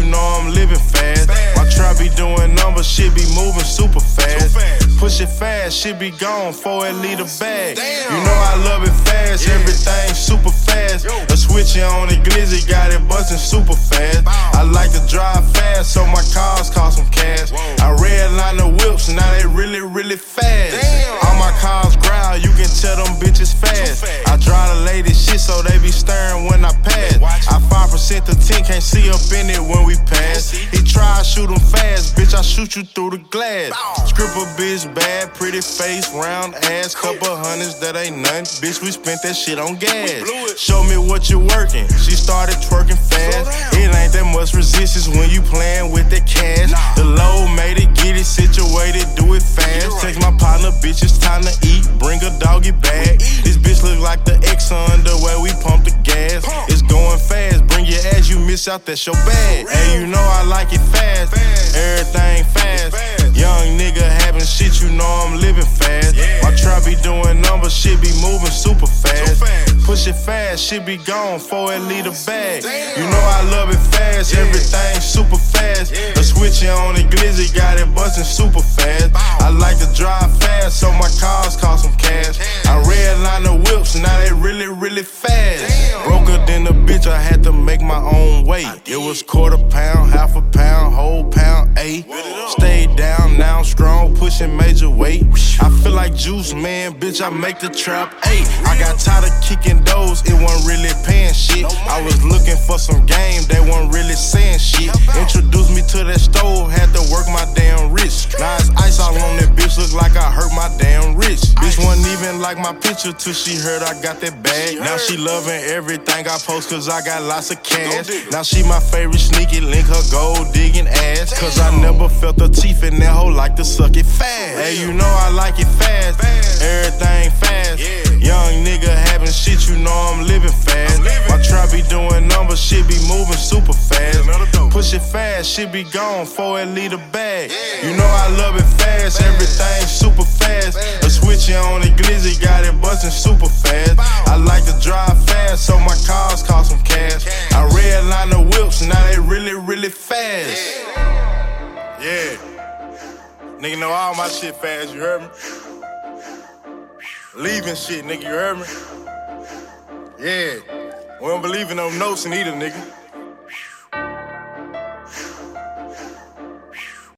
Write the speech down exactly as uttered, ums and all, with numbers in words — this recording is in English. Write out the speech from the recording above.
know I'm living fast. My trap be doing numbers, shit be moving super fast. Push it fast, shit be gone before it leave the bag. You know I love it fast, everything super fast. A switch on it glizzy, got it bustin' super fast. I like to drive fast, so my cars cost some cash. I redline the whips, now they really, really fast. All my cars growl, you can tell them bitches fast. I drive the latest shit, so they be staring when I pass. I five percent to ten, can't see up in it when we pass. He try to shoot him fast, bitch, I shoot you through the glass. Script a bitch bad, pretty face, round ass, couple hundreds, that ain't nothing. Bitch, we spent that shit on gas. Show me what you working. She started twerking fast. It ain't that much resistance when you playing with the cash. The low made it, get it situated, do it fast. Text my partner, bitch, it's time to eat. Bring a doggy bag. This bitch look like the Exxon, the way we pump the gas. It's going fast, bring your ass, you miss out, that's your bag. And you know I like it fast, everything fast. Young nigga having shit, you know I'm living fast. My trap be doing numbers, shit be moving super fast. Push it fast, shit be gone before it leave the bag. You know I love it fast, everything super fast. A switch on it glizzy, got it bustin' super fast. I like to drive fast, so my cars cost some cash. I redline the whips, now they really, really fast. Broker than a bitch, I had to make my own weight. It was quarter pound, half a pound, whole pound, eight. Stayed down, now I'm strong, pushing major weight. I feel like Juice, man, bitch, I make the trap eight. I got tired of kicking doors, it wasn't really paying shit. I was looking for some game, they weren't really saying shit. Introduced me to that stove, had to work my damn wrist. Now it's ice all on that bitch, look like I hurt my damn wrist. Bitch wasn't even like my picture till she heard I got that bag. Now she loving everything I post cause I got lots of cash. Now she my favorite sneaky link, her gold digging ass. Cause I never felt her teeth in that hoe like to suck it fast. Hey, you know I like it fast, everything fast. Young nigga having shit, you know I'm living fast. My trap be doing numbers, shit be moving super fast. Push it fast, shit be gone before it leave the bag. You know I love it fast, everything super fast. A switch on it glizzy, got it bustin' super fast. I like to drive fast, so my cars cost some cash. I redline the whips, now they really, really fast. Yeah. Nigga know all my shit fast, you heard me? Leaving shit, nigga, you heard me? Yeah. We don't believe in no notes in either, nigga.